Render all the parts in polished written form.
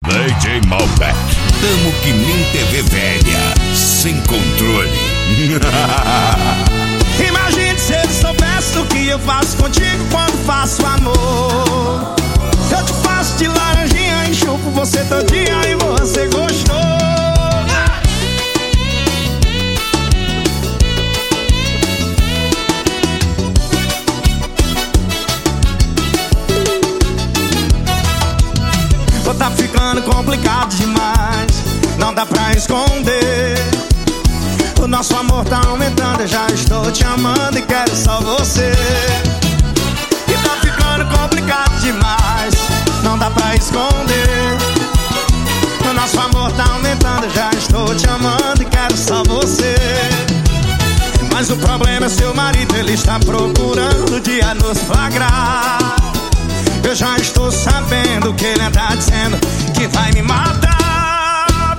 DJ Malbec. Tamo que nem TV velha, sem controle. Imagine se ele soubesse o que eu faço contigo quando faço amor. Eu te faço de laranjinha, enxupo você todinha e você gostou. Tá ficando complicado demais, não dá pra esconder. O nosso amor tá aumentando, eu já estou te amando e quero só você. E tá ficando complicado demais, não dá pra esconder. O nosso amor tá aumentando, eu já estou te amando e quero só você. Mas o problema é seu marido, ele está procurando o dia nos flagrar. Eu já estou sabendo que ele anda dizendo que vai me matar.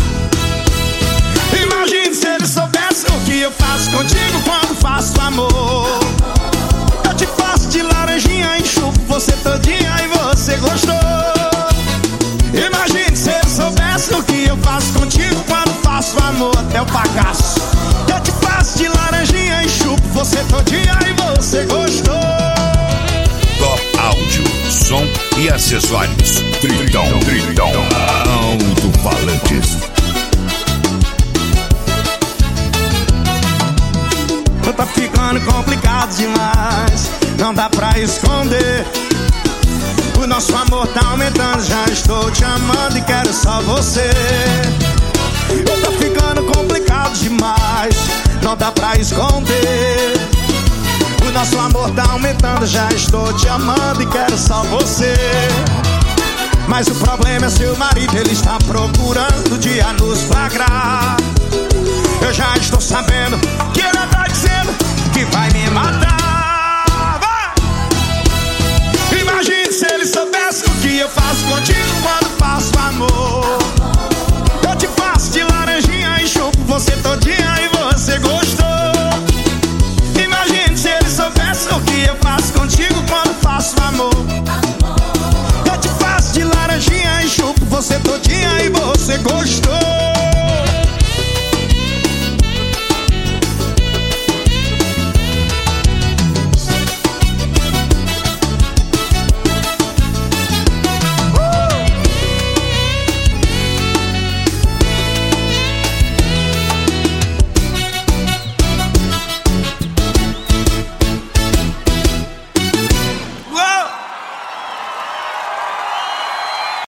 Imagine se ele soubesse o que eu faço contigo quando faço amor. Eu te faço de laranjinha, enxupo você todinha e você gostou. Imagine se ele soubesse o que eu faço contigo quando faço amor. Até o bagaço. Eu te faço de laranjinha, enxupo você todinha e você gostou. Top áudio, som e acessórios. Tritão, alto-falantes. Tá ficando complicado demais, não dá pra esconder. O nosso amor tá aumentando, já estou te amando e quero só você. Tá ficando complicado demais, não dá pra esconder. O nosso amor tá aumentando, já estou te amando e quero só você. Mas o problema é seu marido, ele está procurando o dia nos flagrar. Eu já estou sabendo que ele tá dizendo que vai me matar. Imagine se ele soubesse o que eu faço contigo quando faço amor. Eu te faço de laranjinha, enxupo você todinha e você gostou. O que eu faço contigo quando faço amor. Eu te faço de laranjinha, enxupo você todinha e você gostou.